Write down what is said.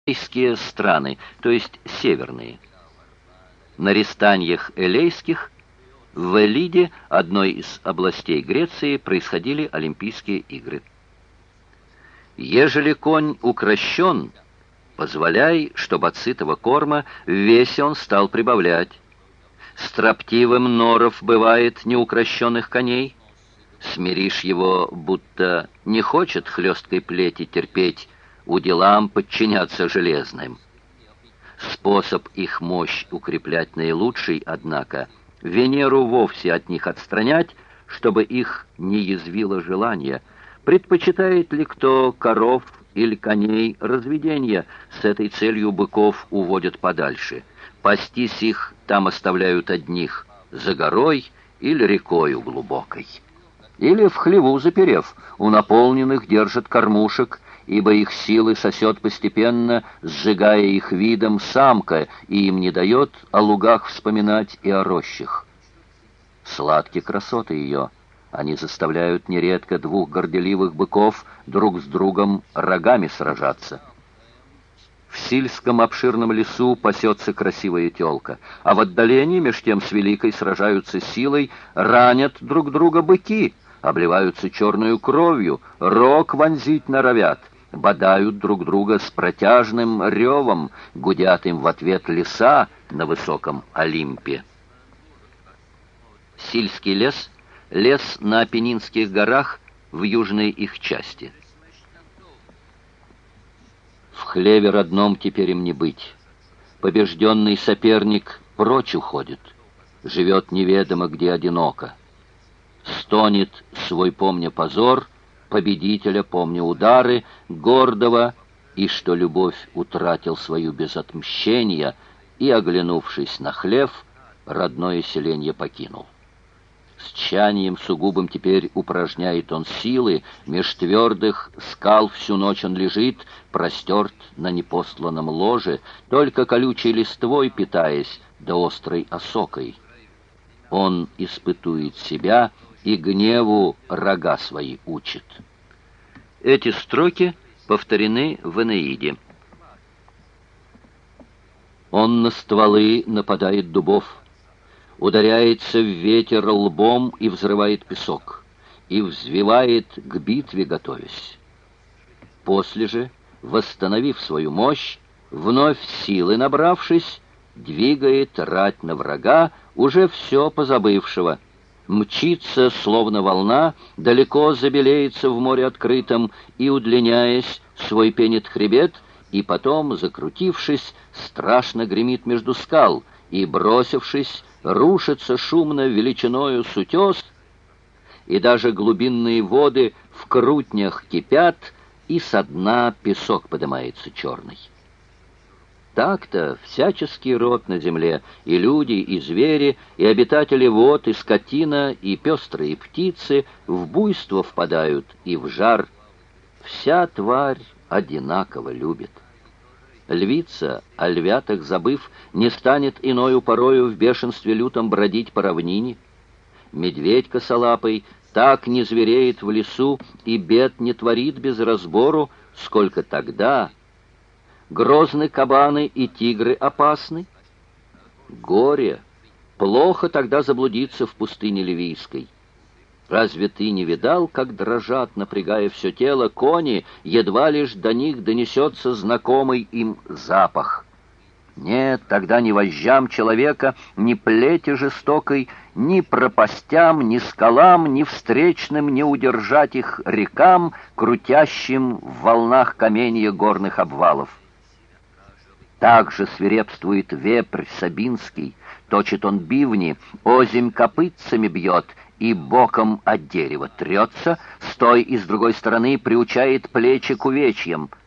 элейские страны, то есть северные. На рестаньях элейских в Элиде, одной из областей Греции, происходили Олимпийские игры. Ежели конь укращен, позволяй, чтоб от сытого корма в весе он стал прибавлять. Строптивым норов бывает неукрощенных коней. Смиришь его, будто не хочет хлесткой плети терпеть, уделам подчиняться железным. Способ их мощь укреплять наилучший, однако, Венеру вовсе от них отстранять, чтобы их не язвило желание. Предпочитает ли кто коров или коней разведения, с этой целью быков уводят подальше. Пастись их там оставляют одних, за горой или рекою глубокой. Или в хлеву заперев, у наполненных держат кормушек, ибо их силы сосет постепенно, сжигая их видом самка, и им не дает о лугах вспоминать и о рощах. Сладки красоты ее, они заставляют нередко двух горделивых быков друг с другом рогами сражаться. В сельском обширном лесу пасется красивая телка, а в отдалении меж тем с великой сражаются силой, ранят друг друга быки, обливаются черную кровью, рог вонзить норовят, бодают друг друга с протяжным ревом, гудят им в ответ леса на высоком Олимпе. Сильский лес — лес на Апеннинских горах в южной их части. В хлеве родном теперь им не быть. Побежденный соперник прочь уходит, живет неведомо где одиноко. Стонет свой помня позор, победителя помня удары, гордого, и что любовь утратил свою без отмщения, и, оглянувшись на хлев, родное селенье покинул. С тщанием сугубым теперь упражняет он силы, меж твердых скал всю ночь он лежит, простерт на непосланном ложе, только колючей листвой питаясь, да острой осокой. Он испытует себя и гневу рога свои учит. Эти строки повторены в Энеиде. Он на стволы нападает дубов, ударяется в ветер лбом и взрывает песок, и взвивает к битве готовясь. После же, восстановив свою мощь, вновь силы набравшись, двигает рать на врага, уже все позабывшего, мчится, словно волна, далеко забелеется в море открытом и, удлиняясь, свой пенит хребет, и потом, закрутившись, страшно гремит между скал, и, бросившись, рушится шумно величиною с утес, и даже глубинные воды в крутнях кипят, и со дна песок поднимается черный. Так-то всяческий род на земле, и люди, и звери, и обитатели вод, и скотина, и пестрые птицы в буйство впадают и в жар. Вся тварь одинаково любит. Львица, о львятах забыв, не станет иною порою в бешенстве лютом бродить по равнине. Медведь косолапый так не звереет в лесу и бед не творит без разбору, сколько тогда. Грозны кабаны и тигры опасны. Горе! Плохо тогда заблудиться в пустыне ливийской. Разве ты не видал, как дрожат, напрягая все тело, кони, едва лишь до них донесется знакомый им запах? Нет, тогда ни вожжам человека, ни плети жестокой, ни пропастям, ни скалам, ни встречным не удержать их рекам, крутящим в волнах каменья горных обвалов. Также свирепствует вепрь сабинский, точит он бивни, озимь копытцами бьет и боком от дерева трется, с той и с другой стороны приучает плечи к увечьям.